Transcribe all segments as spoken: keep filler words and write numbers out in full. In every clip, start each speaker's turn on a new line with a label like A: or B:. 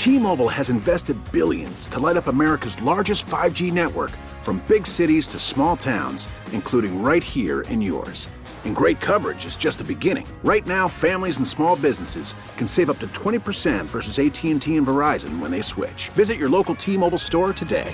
A: T-Mobile has invested billions to light up America's largest five G network, from big cities to small towns, including right here in yours. And great coverage is just the beginning. Right now, families and small businesses can save up to twenty percent versus A T and T and Verizon when they switch. Visit your local T-Mobile store today.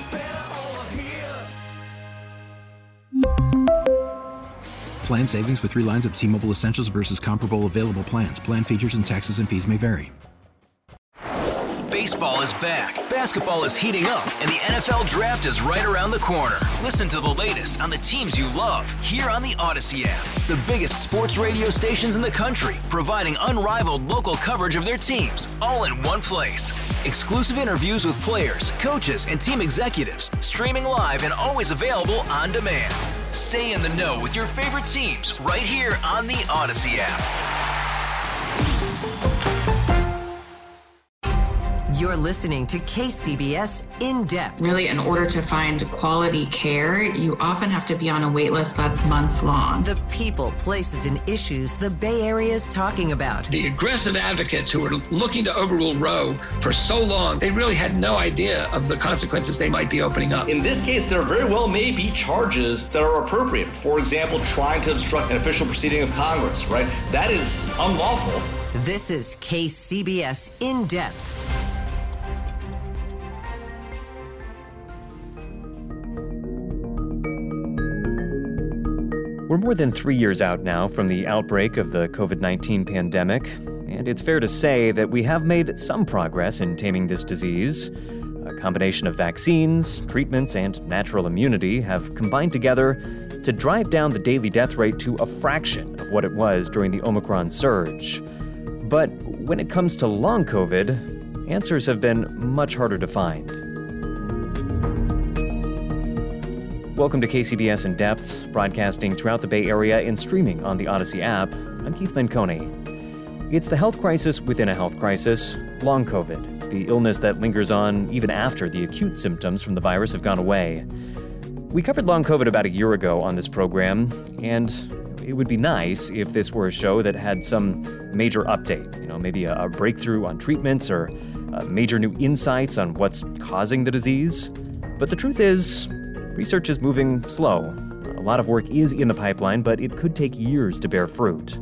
B: Plan savings with three lines of T-Mobile Essentials versus comparable available plans. Plan features and taxes and fees may vary.
C: Baseball is back, basketball is heating up, and the N F L Draft is right around the corner. Listen to the latest on the teams you love here on the Odyssey app. The biggest sports radio stations in the country, providing unrivaled local coverage of their teams, all in one place. Exclusive interviews with players, coaches, and team executives, streaming live and always available on demand. Stay in the know with your favorite teams right here on the Odyssey app.
D: You're listening to K C B S In Depth.
E: Really, in order to find quality care, you often have to be on a wait list that's months long.
D: The people, places, and issues the Bay Area is talking about.
F: The aggressive advocates who were looking to overrule Roe for so long, they really had no idea of the consequences they might be opening up.
G: In this case, there very well may be charges that are appropriate. For example, trying to obstruct an official proceeding of Congress, right? That is unlawful.
D: This is K C B S In Depth.
H: We're more than three years out now from the outbreak of the covid nineteen pandemic, and it's fair to say that we have made some progress in taming this disease. A combination of vaccines, treatments, and natural immunity have combined together to drive down the daily death rate to a fraction of what it was during the Omicron surge. But when it comes to long COVID, answers have been much harder to find. Welcome to K C B S In Depth, broadcasting throughout the Bay Area and streaming on the Odyssey app. I'm Keith Menconi. It's the health crisis within a health crisis, long COVID, the illness that lingers on even after the acute symptoms from the virus have gone away. We covered long COVID about a year ago on this program, and it would be nice if this were a show that had some major update, you know, maybe a, a breakthrough on treatments or uh, major new insights on what's causing the disease. But the truth is, research is moving slow. A lot of work is in the pipeline, but it could take years to bear fruit.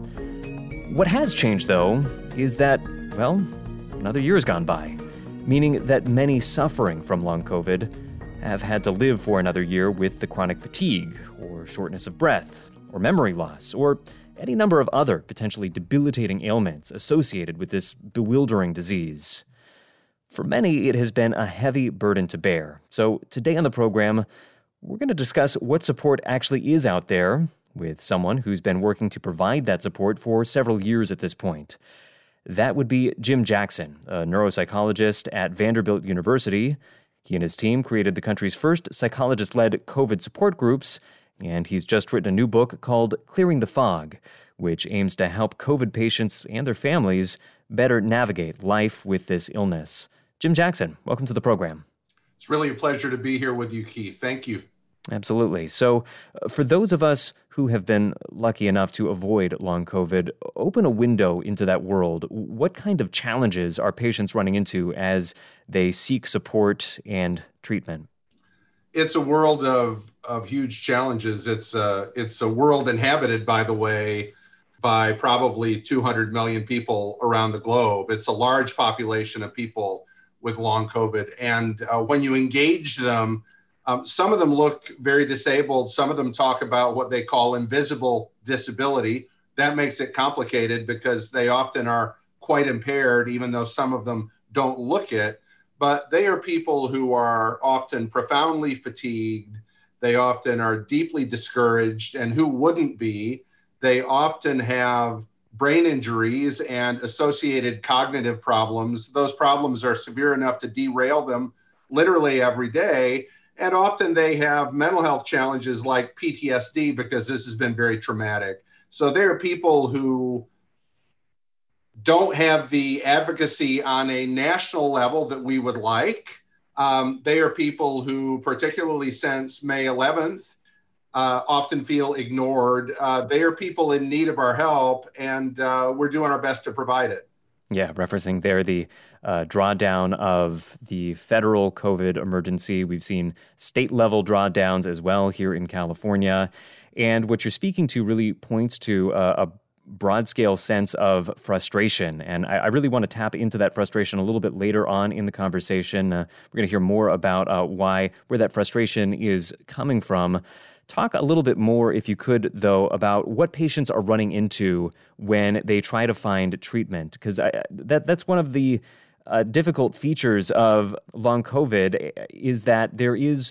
H: What has changed, though, is that, well, another year has gone by, meaning that many suffering from long COVID have had to live for another year with the chronic fatigue, or shortness of breath, or memory loss, or any number of other potentially debilitating ailments associated with this bewildering disease. For many, it has been a heavy burden to bear. So today on the program, we're going to discuss what support actually is out there with someone who's been working to provide that support for several years at this point. That would be Jim Jackson, a neuropsychologist at Vanderbilt University. He and his team created the country's first psychologist-led COVID support groups, and he's just written a new book called Clearing the Fog, which aims to help COVID patients and their families better navigate life with this illness. Jim Jackson, welcome to the program.
I: It's really a pleasure to be here with you, Keith. Thank you.
H: Absolutely. So uh, for those of us who have been lucky enough to avoid long COVID, open a window into that world. What kind of challenges are patients running into as they seek support and treatment?
I: It's a world of, of huge challenges. It's a, it's a world inhabited, by the way, by probably two hundred million people around the globe. It's a large population of people with long COVID. And uh, when you engage them, um, some of them look very disabled. Some of them talk about what they call invisible disability. That makes it complicated because they often are quite impaired, even though some of them don't look it. But they are people who are often profoundly fatigued. They often are deeply discouraged, and who wouldn't be? They often have brain injuries and associated cognitive problems. Those problems are severe enough to derail them literally every day. And often they have mental health challenges like P T S D because this has been very traumatic. So there are people who don't have the advocacy on a national level that we would like. Um, they are people who, particularly since May eleventh, Uh, often feel ignored. Uh, they are people in need of our help, and uh, we're doing our best to provide it.
H: Yeah, referencing there the uh, drawdown of the federal COVID emergency. We've seen state-level drawdowns as well here in California. And what you're speaking to really points to uh, a broad-scale sense of frustration. And I, I really want to tap into that frustration a little bit later on in the conversation. Uh, we're going to hear more about uh, why, where that frustration is coming from. Talk a little bit more, if you could, though, about what patients are running into when they try to find treatment, because that that's one of the uh, difficult features of long COVID is that there is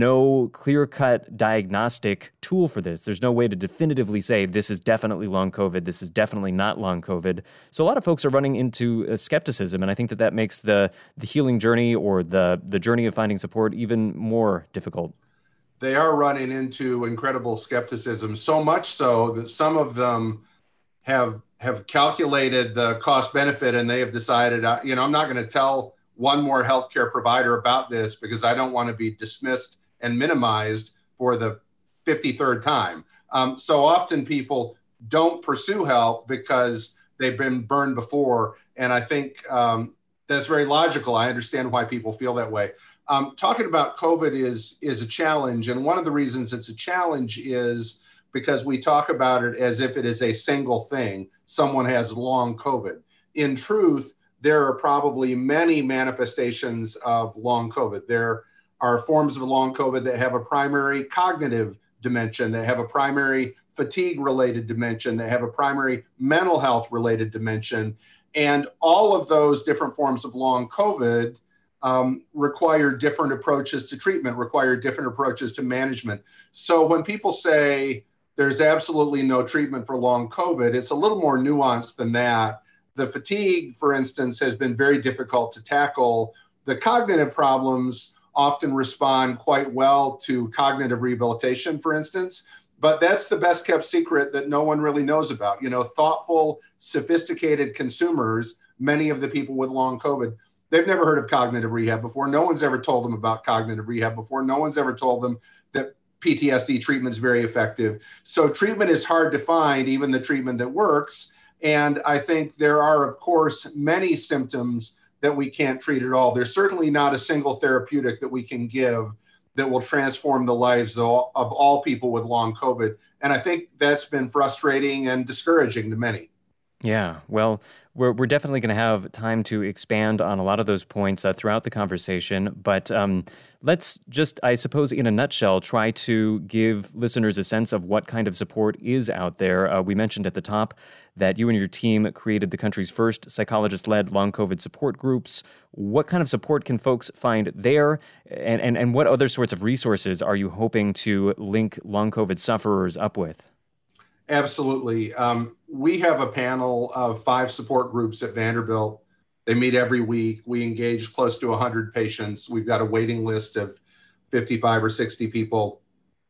H: no clear-cut diagnostic tool for this. There's no way to definitively say this is definitely long COVID, this is definitely not long COVID. So a lot of folks are running into uh, skepticism, and I think that that makes the the healing journey or the the journey of finding support even more difficult.
I: They are running into incredible skepticism, so much so that some of them have have calculated the cost benefit, and they have decided, uh, you know, I'm not going to tell one more healthcare provider about this because I don't want to be dismissed and minimized for the fifty-third time. Um, so often people don't pursue help because they've been burned before. And I think um, that's very logical. I understand why people feel that way. Um, talking about COVID is, is a challenge. And one of the reasons it's a challenge is because we talk about it as if it is a single thing. Someone has long COVID. In truth, there are probably many manifestations of long COVID. There are forms of long COVID that have a primary cognitive dimension, that have a primary fatigue-related dimension, that have a primary mental health-related dimension. And all of those different forms of long COVID um, require different approaches to treatment, require different approaches to management. So when people say there's absolutely no treatment for long COVID, it's a little more nuanced than that. The fatigue, for instance, has been very difficult to tackle. The cognitive problems often respond quite well to cognitive rehabilitation, for instance, but that's the best kept secret that no one really knows about. You know, thoughtful, sophisticated consumers, many of the people with long COVID, they've never heard of cognitive rehab before. No one's ever told them about cognitive rehab before. No one's ever told them that P T S D treatment is very effective. So treatment is hard to find, even the treatment that works. And I think there are, of course, many symptoms that we can't treat at all. There's certainly not a single therapeutic that we can give that will transform the lives of all, of all people with long COVID. And I think that's been frustrating and discouraging to many.
H: Yeah, well, we're we're definitely going to have time to expand on a lot of those points uh, throughout the conversation. But um, let's just, I suppose, in a nutshell, try to give listeners a sense of what kind of support is out there. Uh, we mentioned at the top that you and your team created the country's first psychologist-led long COVID support groups. What kind of support can folks find there? And, and, and what other sorts of resources are you hoping to link long COVID sufferers up with?
I: Absolutely. Um, we have a panel of five support groups at Vanderbilt. They meet every week. We engage close to one hundred patients. We've got a waiting list of fifty-five or sixty people.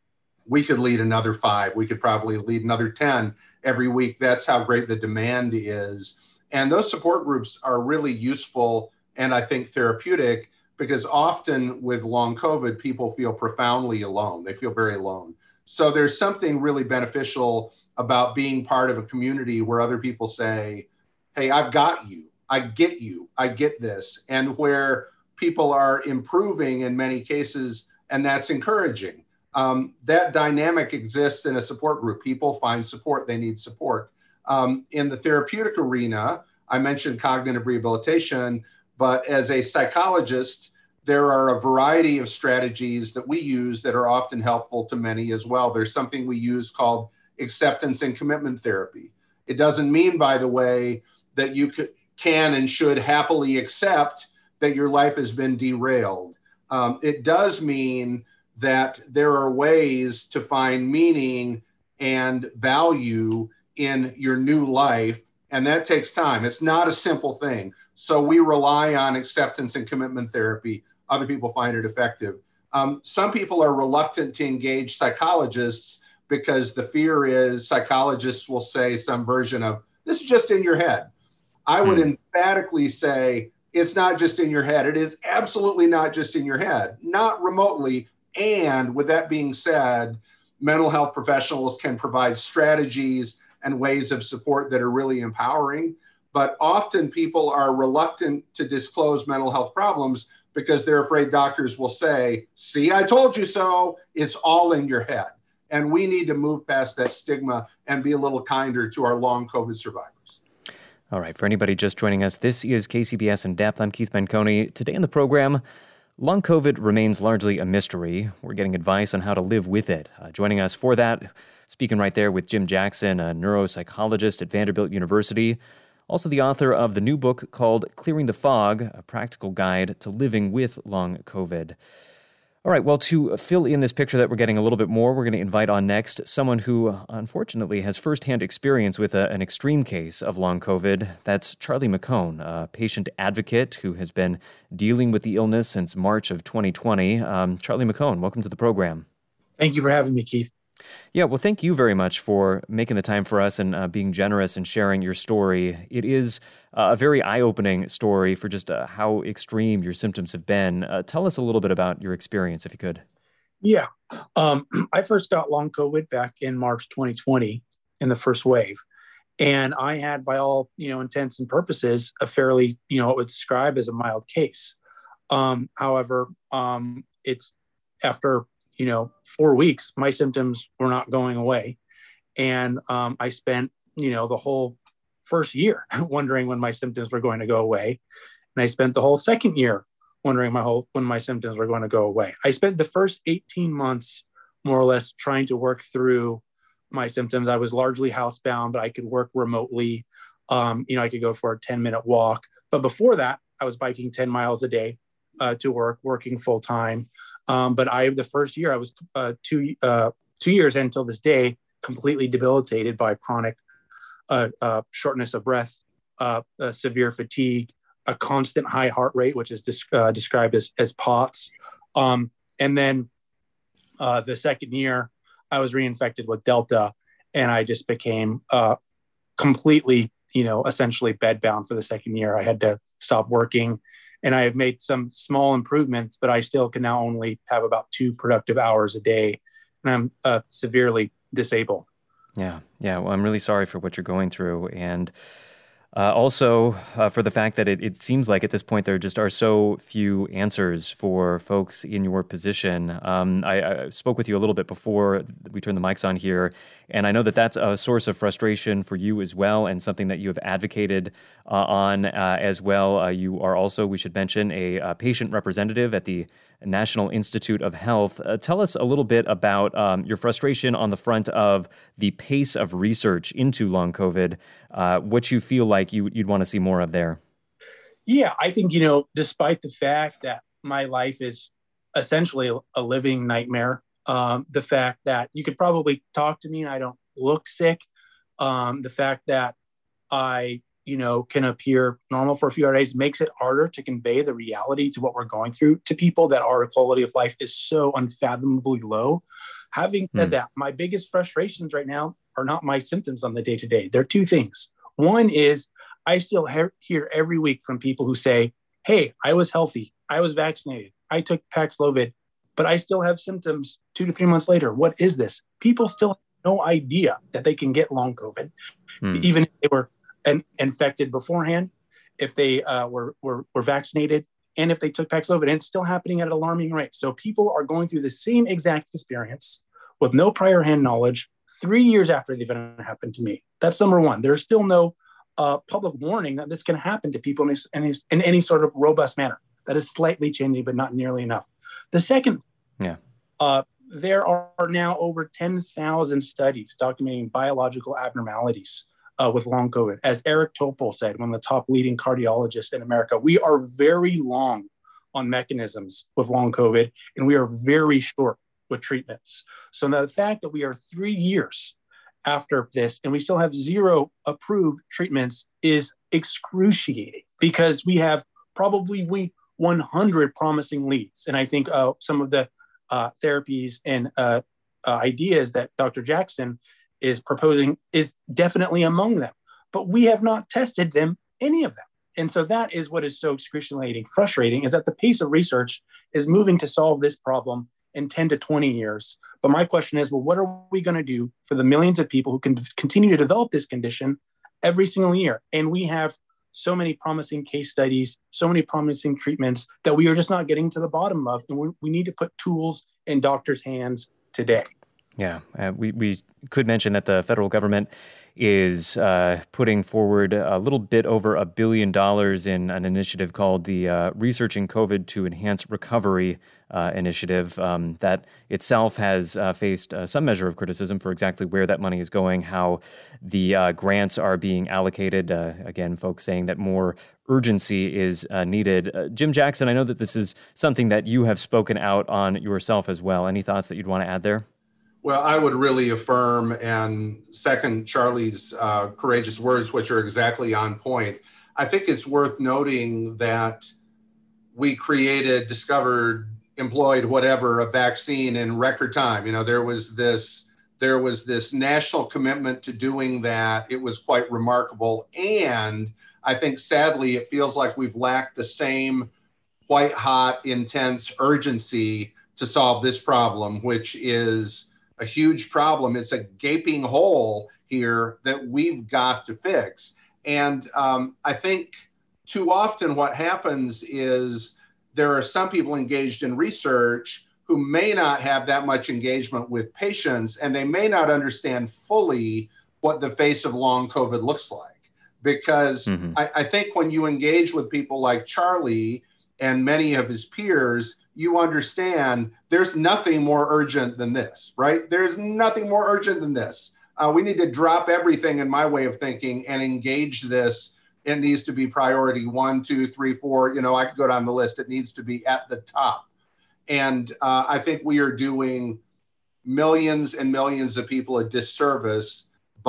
I: We could lead another five. We could probably lead another ten every week. That's how great the demand is. And those support groups are really useful and I think therapeutic, because often with long COVID, people feel profoundly alone. They feel very alone. So there's something really beneficial about being part of a community where other people say, hey, I've got you, I get you, I get this, and where people are improving in many cases, and that's encouraging. Um, that dynamic exists in a support group. People find support, they need support. Um, in the therapeutic arena, I mentioned cognitive rehabilitation, but as a psychologist, there are a variety of strategies that we use that are often helpful to many as well. There's something we use called acceptance and commitment therapy. It doesn't mean, by the way, that you can and should happily accept that your life has been derailed. Um, it does mean that there are ways to find meaning and value in your new life, and that takes time. It's not a simple thing. So we rely on acceptance and commitment therapy. Other people find it effective. Um, some people are reluctant to engage psychologists because the fear is psychologists will say some version of, this is just in your head. I would mm. emphatically say, it's not just in your head. It is absolutely not just in your head, not remotely. And with that being said, mental health professionals can provide strategies and ways of support that are really empowering. but often people are reluctant to disclose mental health problems because they're afraid doctors will say, see, I told you so. It's all in your head. And we need to move past that stigma and be a little kinder to our long COVID survivors.
H: All right. For anybody just joining us, this is K C B S In Depth. I'm Keith Menconi. Today in the program, long COVID remains largely a mystery. We're getting advice on how to live with it. Uh, joining us for that, speaking right there with Jim Jackson, a neuropsychologist at Vanderbilt University, also the author of the new book called Clearing the Fog, a practical guide to living with long COVID. All right, well, to fill in this picture that we're getting a little bit more, we're going to invite on next someone who, unfortunately, has firsthand experience with a, an extreme case of long COVID. That's Charlie McCone, a patient advocate who has been dealing with the illness since March of twenty twenty. Um, Charlie McCone, welcome to the program.
J: Thank you for having me, Keith.
H: Yeah, well, thank you very much for making the time for us and uh, being generous and sharing your story. It is uh, a very eye-opening story for just uh, how extreme your symptoms have been. Uh, tell us a little bit about your experience, if you could.
J: Yeah. Um, I first got long COVID back in March twenty twenty in the first wave. And I had, by all you know intents and purposes, a fairly, you know, what would describe as a mild case. Um, however, um, it's after you know, four weeks, my symptoms were not going away. And um, I spent, you know, the whole first year wondering when my symptoms were going to go away. And I spent the whole second year wondering my whole when my symptoms were going to go away. I spent the first eighteen months, more or less, trying to work through my symptoms. I was largely housebound, but I could work remotely. Um, you know, I could go for a ten minute walk. But before that, I was biking ten miles a day uh, to work, working full time. Um, but I, the first year, I was uh, two uh, two years until this day, completely debilitated by chronic uh, uh, shortness of breath, uh, uh, severe fatigue, a constant high heart rate, which is dis- uh, described as as P O T S. Um, and then uh, the second year, I was reinfected with Delta, and I just became uh, completely, you know, essentially bedbound for the second year. I had to stop working. And I have made some small improvements, but I still can now only have about two productive hours a day. And I'm uh, severely disabled.
H: Yeah. Yeah. Well, I'm really sorry for what you're going through. And uh, also uh, for the fact that it, it seems like at this point there just are so few answers for folks in your position. Um, I, I spoke with you a little bit before we turned the mics on here, and I know that that's a source of frustration for you as well, and something that you have advocated uh, on uh, as well. Uh, you are also, we should mention, a, a patient representative at the National Institute of Health. Uh, tell us a little bit about um, your frustration on the front of the pace of research into long COVID, uh, what you feel like you, you'd want to see more of there.
J: Yeah, I think, you know, despite the fact that my life is essentially a living nightmare, um, the fact that you could probably talk to me and I don't look sick, um, the fact that I you know, can appear normal for a few days makes it harder to convey the reality to what we're going through to people that our quality of life is so unfathomably low. Having said mm. that, my biggest frustrations right now are not my symptoms on the day to day. There are two things. One is I still he- hear every week from people who say, hey, I was healthy. I was vaccinated. I took Paxlovid, but I still have symptoms two to three months later. What is this? People still have no idea that they can get long COVID, mm. even if they were and infected beforehand, if they uh, were, were were vaccinated, and if they took Paxlovid. And it's still happening at an alarming rate. So people are going through the same exact experience with no prior hand knowledge three years after the event happened to me. That's number one. There's still no uh, public warning that this can happen to people in any, in any sort of robust manner. That is slightly changing, but not nearly enough. The second,
H: yeah,
J: uh, there are now over ten thousand studies documenting biological abnormalities Uh, with long COVID. As Eric Topol said, one of the top leading cardiologists in America, we are very long on mechanisms with long COVID, and we are very short with treatments. So now the fact that we are three years after this and we still have zero approved treatments is excruciating, because we have probably we one hundred promising leads. And I think uh, some of the uh, therapies and uh, uh, ideas that Doctor Jackson is proposing is definitely among them, but we have not tested them, any of them. And so that is what is so excruciating, frustrating, is that the pace of research is moving to solve this problem in ten to twenty years. But my question is, well, what are we going to do for the millions of people who can continue to develop this condition every single year. And we have so many promising case studies, so many promising treatments that we are just not getting to the bottom of. And we, we need to put tools in doctors' hands today.
H: Yeah, uh, we, we could mention that the federal government is uh, putting forward a little bit over a billion dollars in an initiative called the uh, Researching COVID to Enhance Recovery uh, initiative um, that itself has uh, faced uh, some measure of criticism for exactly where that money is going, how the uh, grants are being allocated. Uh, again, folks saying that more urgency is uh, needed. Uh, Jim Jackson, I know that this is something that you have spoken out on yourself as well. Any thoughts that you'd want to add there?
I: Well, I would really affirm and second Charlie's uh, courageous words, which are exactly on point. I think it's worth noting that we created, discovered, employed, whatever, a vaccine in record time. You know, there was this, there was this national commitment to doing that. It was quite remarkable. And I think, sadly, it feels like we've lacked the same white hot, intense urgency to solve this problem, which is a huge problem. It's a gaping hole here that we've got to fix. And um, I think too often what happens is there are some people engaged in research who may not have that much engagement with patients, and they may not understand fully what the face of long COVID looks like. Because mm-hmm. I, I think when you engage with people like Charlie and many of his peers, you understand there's nothing more urgent than this, right? There's nothing more urgent than this. Uh, we need to drop everything, in my way of thinking, and engage this. It needs to be priority one, two, three, four. You know, I could go down the list. It needs to be at the top. And uh, I think we are doing millions and millions of people a disservice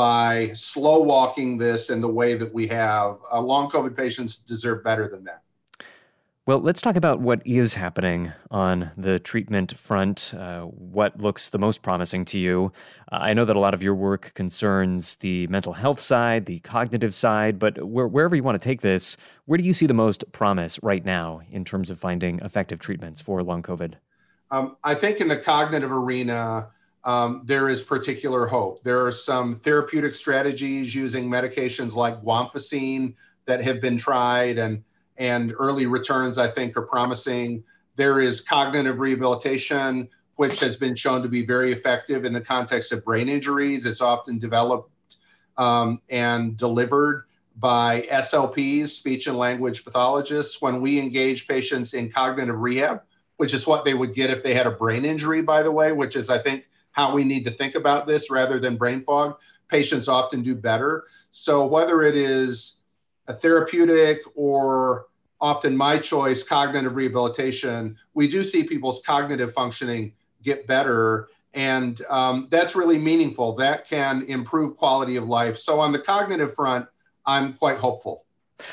I: by slow walking this in the way that we have. Uh, long COVID patients deserve better than that.
H: Well, let's talk about what is happening on the treatment front. Uh, what looks the most promising to you? Uh, I know that a lot of your work concerns the mental health side, the cognitive side, but where, wherever you want to take this, where do you see the most promise right now in terms of finding effective treatments for long COVID?
I: Um, I think in the cognitive arena, um, there is particular hope. There are some therapeutic strategies using medications like guanfacine that have been tried, and and early returns, I think, are promising. There is cognitive rehabilitation, which has been shown to be very effective in the context of brain injuries. It's often developed um, and delivered by S L Ps, speech and language pathologists. When we engage patients in cognitive rehab, which is what they would get if they had a brain injury, by the way, which is, I think, how we need to think about this rather than brain fog, patients often do better. So whether it is a therapeutic or often my choice, cognitive rehabilitation, we do see people's cognitive functioning get better. And um, that's really meaningful. That can improve quality of life. So on the cognitive front, I'm quite hopeful.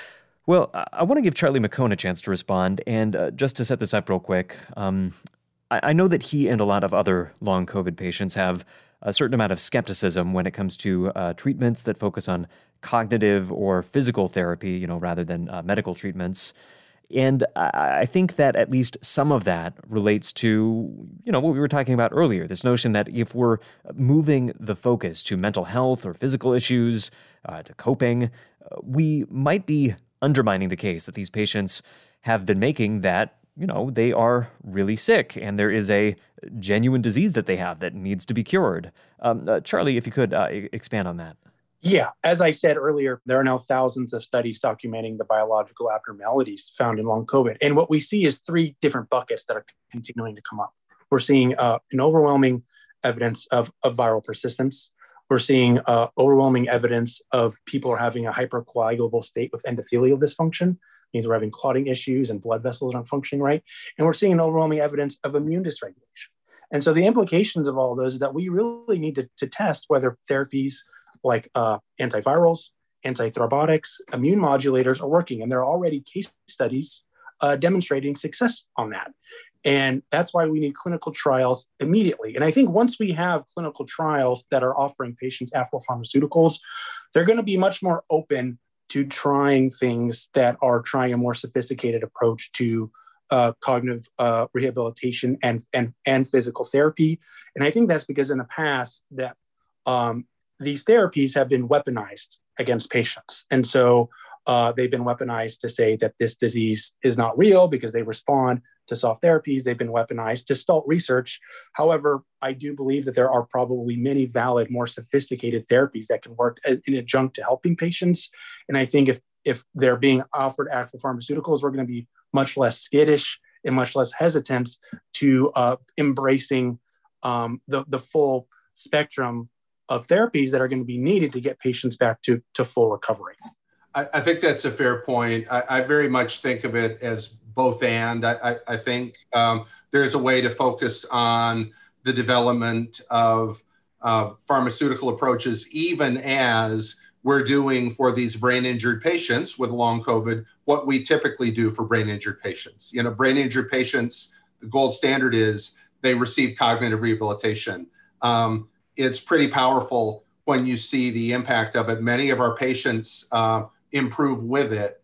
H: Well, I want to give Charlie McCone a chance to respond. And uh, just to set this up real quick, um, I, I know that he and a lot of other long COVID patients have a certain amount of skepticism when it comes to uh, treatments that focus on cognitive or physical therapy, you know, rather than uh, medical treatments. And I, I think that at least some of that relates to, you know, what we were talking about earlier, this notion that if we're moving the focus to mental health or physical issues, uh, to coping, uh, we might be undermining the case that these patients have been making that, you know, they are really sick and there is a genuine disease that they have that needs to be cured. Um, uh, Charlie, if you could uh, expand on that.
J: Yeah, as I said earlier, there are now thousands of studies documenting the biological abnormalities found in long COVID. And what we see is three different buckets that are continuing to come up. We're seeing uh, an overwhelming evidence of, of viral persistence. We're seeing uh, overwhelming evidence of people are having a hypercoagulable state with endothelial dysfunction. It means we're having clotting issues and blood vessels aren't functioning right. And we're seeing an overwhelming evidence of immune dysregulation. And so the implications of all those is that we really need to, to test whether therapies like uh, antivirals, antithrombotics, immune modulators are working. And there are already case studies uh, demonstrating success on that. And that's why we need clinical trials immediately. And I think once we have clinical trials that are offering patients afro-pharmaceuticals, they're going to be much more open to trying things that are trying a more sophisticated approach to uh, cognitive uh, rehabilitation and, and, and physical therapy. And I think that's because in the past that um, these therapies have been weaponized against patients. And so uh, they've been weaponized to say that this disease is not real because they respond to soft therapies. They've been weaponized to stall research. However, I do believe that there are probably many valid, more sophisticated therapies that can work in adjunct to helping patients. And I think if, if they're being offered actual pharmaceuticals, we're going to be much less skittish and much less hesitant to uh, embracing um, the, the full spectrum of therapies that are going to be needed to get patients back to, to full recovery.
I: I, I think that's a fair point. I, I very much think of it as both and. I, I, I think um, there's a way to focus on the development of uh, pharmaceutical approaches, even as we're doing for these brain injured patients with long COVID, what we typically do for brain injured patients. You know, brain injured patients, the gold standard is they receive cognitive rehabilitation. Um, it's pretty powerful when you see the impact of it. Many of our patients uh, improve with it.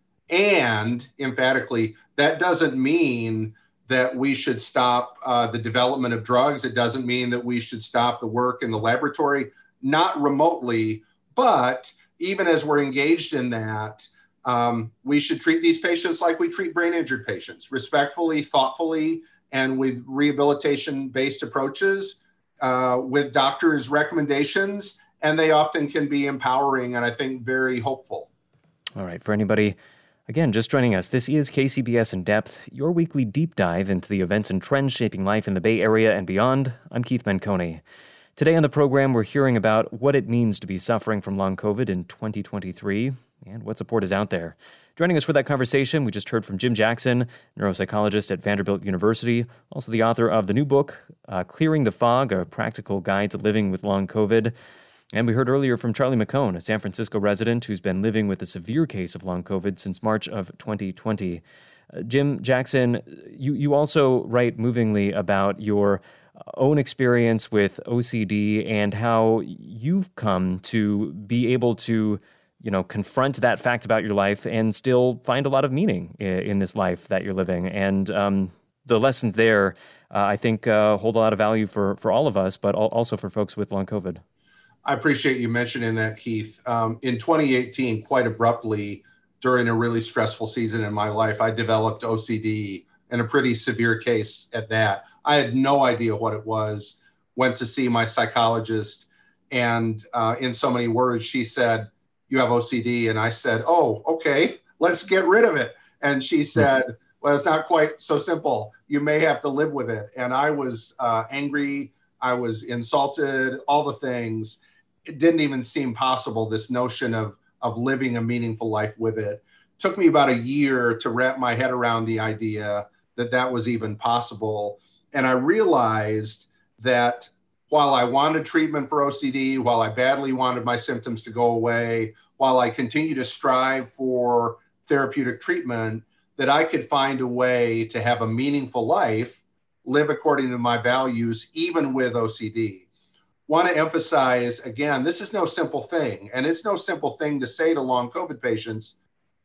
I: And emphatically, that doesn't mean that we should stop uh, the development of drugs. It doesn't mean that we should stop the work in the laboratory, not remotely, but even as we're engaged in that, um, we should treat these patients like we treat brain injured patients, respectfully, thoughtfully, and with rehabilitation-based approaches, uh, with doctors' recommendations, and they often can be empowering and I think very hopeful.
H: All right, for anybody, again, just joining us, this is K C B S In Depth, your weekly deep dive into the events and trends shaping life in the Bay Area and beyond. I'm Keith Menconi. Today on the program, we're hearing about what it means to be suffering from long COVID in twenty twenty-three and what support is out there. Joining us for that conversation, we just heard from Jim Jackson, neuropsychologist at Vanderbilt University, also the author of the new book, uh, Clearing the Fog, A Practical Guide to Living with Long COVID. And we heard earlier from Charlie McCone, a San Francisco resident who's been living with a severe case of long COVID since March of twenty twenty. Uh, Jim Jackson, you, you also write movingly about your own experience with O C D and how you've come to be able to, you know, confront that fact about your life and still find a lot of meaning in, in this life that you're living. And um, the lessons there, uh, I think, uh, hold a lot of value for, for all of us, but also for folks with long COVID.
I: I appreciate you mentioning that, Keith. Um, in twenty eighteen, quite abruptly, during a really stressful season in my life, I developed O C D, and a pretty severe case at that. I had no idea what it was, went to see my psychologist, and uh, in so many words, she said, "You have O C D." And I said, "Oh, okay, let's get rid of it." And she said, "Well, it's not quite so simple. You may have to live with it." And I was uh, angry. I was insulted, all the things. It didn't even seem possible, this notion of, of living a meaningful life with it. It took me about a year to wrap my head around the idea that that was even possible. And I realized that while I wanted treatment for O C D, while I badly wanted my symptoms to go away, while I continue to strive for therapeutic treatment, that I could find a way to have a meaningful life, live according to my values, even with O C D. Want to emphasize, again, this is no simple thing. And it's no simple thing to say to long COVID patients,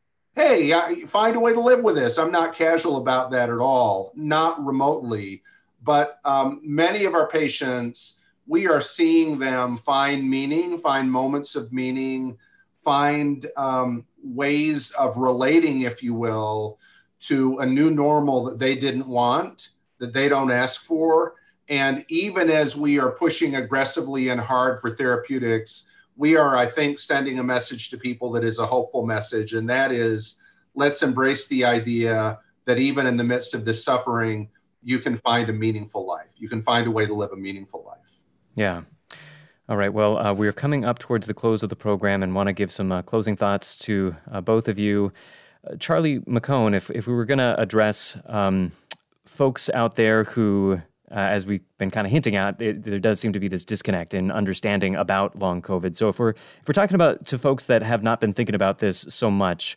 I: hey, I, find a way to live with this. I'm not casual about that at all, not remotely. But um, many of our patients, we are seeing them find meaning, find moments of meaning, find um, ways of relating, if you will, to a new normal that they didn't want, that they don't ask for. And even as we are pushing aggressively and hard for therapeutics, we are, I think, sending a message to people that is a hopeful message. And that is, let's embrace the idea that even in the midst of this suffering, you can find a meaningful life. You can find a way to live a meaningful life.
H: Yeah. All right. Well, uh, we're coming up towards the close of the program and want to give some uh, closing thoughts to uh, both of you. Uh, Charlie McCone, if, if we were going to address um, folks out there who, Uh, as we've been kind of hinting at, it, there does seem to be this disconnect in understanding about long COVID. So if we're if we're talking about to folks that have not been thinking about this so much,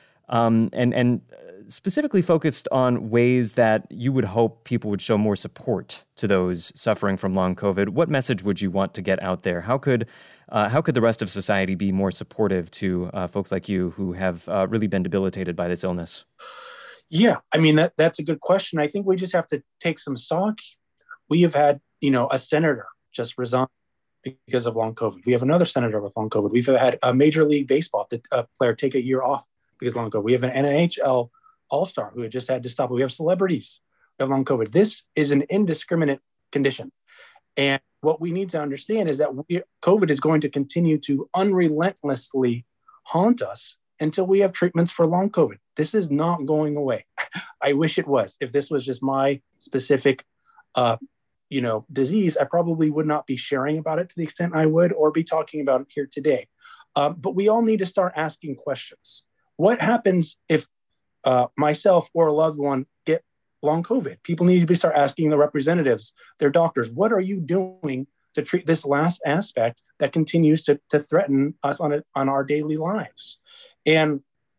H: um, and and specifically focused on ways that you would hope people would show more support to those suffering from long COVID, what message would you want to get out there? How could uh, how could the rest of society be more supportive to uh, folks like you who have uh, really been debilitated by this illness?
J: Yeah, I mean, that that's a good question. I think we just have to take some stock. We have had, you know, a senator just resign because of long COVID. We have another senator with long COVID. We've had a Major League Baseball player take a year off because of long COVID. We have an N H L All-Star who had just had to stop. We have celebrities who have long COVID. This is an indiscriminate condition. And what we need to understand is that we, COVID is going to continue to unrelentlessly haunt us until we have treatments for long COVID. This is not going away. I wish it was. If this was just my specific, uh, you know, disease, I probably would not be sharing about it to the extent I would, or be talking about it here today. Uh, but we all need to start asking questions. What happens if uh, myself or a loved one get long COVID? People need to be start asking the representatives, their doctors, what are you doing to treat this last aspect that continues to, to threaten us on, a, on our daily lives? And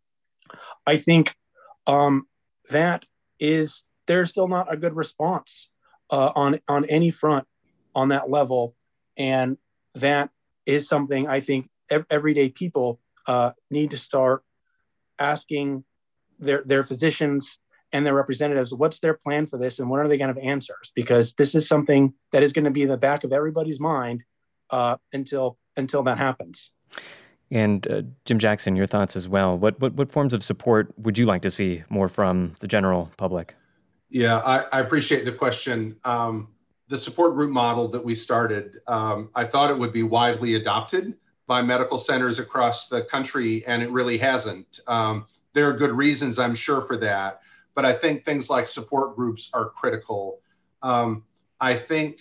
J: I think um, that is, there's still not a good response uh, on, on any front on that level. And that is something I think ev- everyday people uh, need to start asking their, their physicians and their representatives, what's their plan for this and what are they going to have answers? Because this is something that is going to be in the back of everybody's mind uh, until until that happens.
H: And uh, Jim Jackson, your thoughts as well. What, what what forms of support would you like to see more from the general public?
I: Yeah, I, I appreciate the question. Um, the support group model that we started, um, I thought it would be widely adopted by medical centers across the country, and it really hasn't. Um, there are good reasons, I'm sure, for that. But I think things like support groups are critical. Um, I think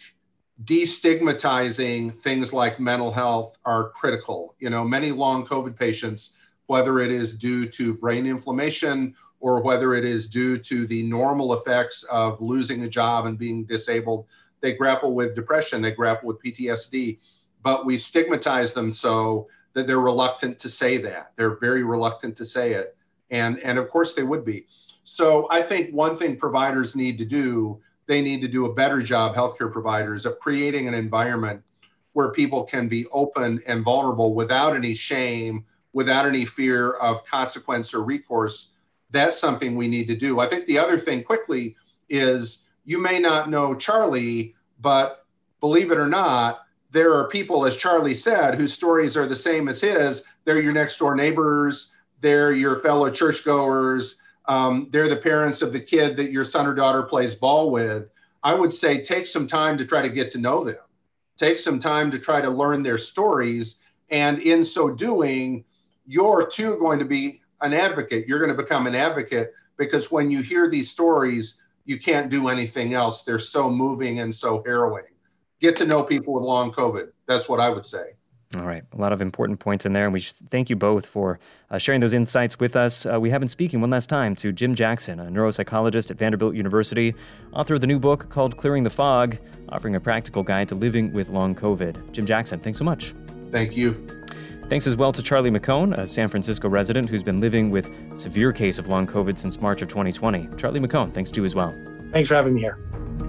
I: destigmatizing things like mental health are critical. You know, many long COVID patients, whether it is due to brain inflammation or whether it is due to the normal effects of losing a job and being disabled, they grapple with depression, they grapple with P T S D, but we stigmatize them so that they're reluctant to say that. They're very reluctant to say it. And, and of course they would be. So I think one thing providers need to do, they need to do a better job, healthcare providers, of creating an environment where people can be open and vulnerable without any shame, without any fear of consequence or recourse. That's something we need to do. I think the other thing quickly is, you may not know Charlie, but believe it or not, there are people, as Charlie said, whose stories are the same as his. They're your next door neighbors. They're your fellow churchgoers. Um, they're the parents of the kid that your son or daughter plays ball with. I would say take some time to try to get to know them. Take some time to try to learn their stories. And in so doing, you're too going to be an advocate. You're going to become an advocate because when you hear these stories, you can't do anything else. They're so moving and so harrowing. Get to know people with long COVID. That's what I would say.
H: All right. A lot of important points in there. And we should thank you both for uh, sharing those insights with us. Uh, we have been speaking one last time to Jim Jackson, a neuropsychologist at Vanderbilt University, author of the new book called Clearing the Fog, offering a practical guide to living with long COVID. Jim Jackson, thanks so much.
I: Thank you.
H: Thanks as well to Charlie McCone, a San Francisco resident who's been living with a severe case of long COVID since March of twenty twenty. Charlie McCone, thanks to you as well.
J: Thanks for having me here.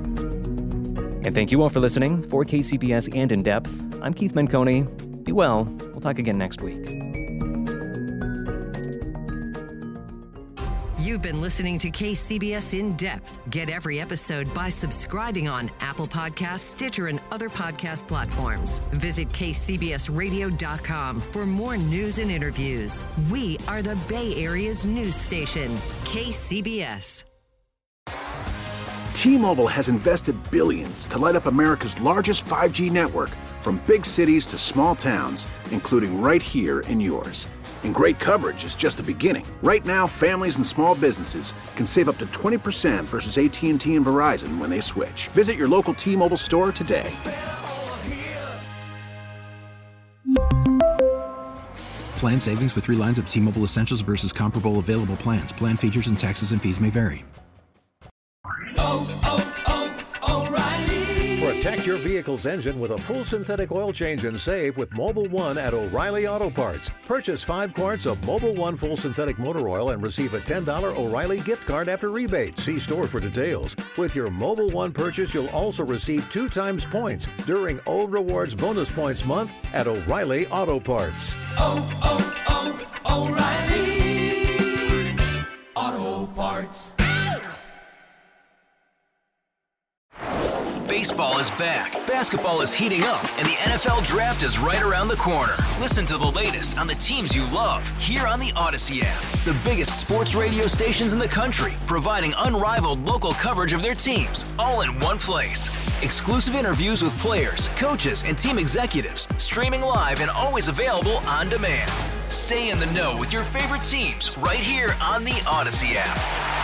H: And thank you all for listening. For K C B S and In Depth, I'm Keith Menconi. Be well. We'll talk again next week.
D: You've been listening to K C B S In Depth. Get every episode by subscribing on Apple Podcasts, Stitcher, and other podcast platforms. Visit K C B S radio dot com for more news and interviews. We are the Bay Area's news station, K C B S.
A: T-Mobile has invested billions to light up America's largest five G network, from big cities to small towns, including right here in yours. And great coverage is just the beginning. Right now, families and small businesses can save up to twenty percent versus A T and T and Verizon when they switch. Visit your local T-Mobile store today.
B: Plan savings with three lines of T-Mobile Essentials versus comparable available plans. Plan features and taxes and fees may vary.
K: Protect your vehicle's engine with a full synthetic oil change and save with Mobil one at O'Reilly Auto Parts. Purchase five quarts of Mobil one full synthetic motor oil and receive a ten dollars O'Reilly gift card after rebate. See store for details. With your Mobil one purchase, you'll also receive two times points during O Rewards Bonus Points Month at O'Reilly Auto Parts.
L: Oh, oh, oh, O'Reilly Auto Parts.
C: Baseball is back, basketball is heating up, and the N F L Draft is right around the corner. Listen to the latest on the teams you love here on the Odyssey app. The biggest sports radio stations in the country, providing unrivaled local coverage of their teams, all in one place. Exclusive interviews with players, coaches, and team executives, streaming live and always available on demand. Stay in the know with your favorite teams right here on the Odyssey app.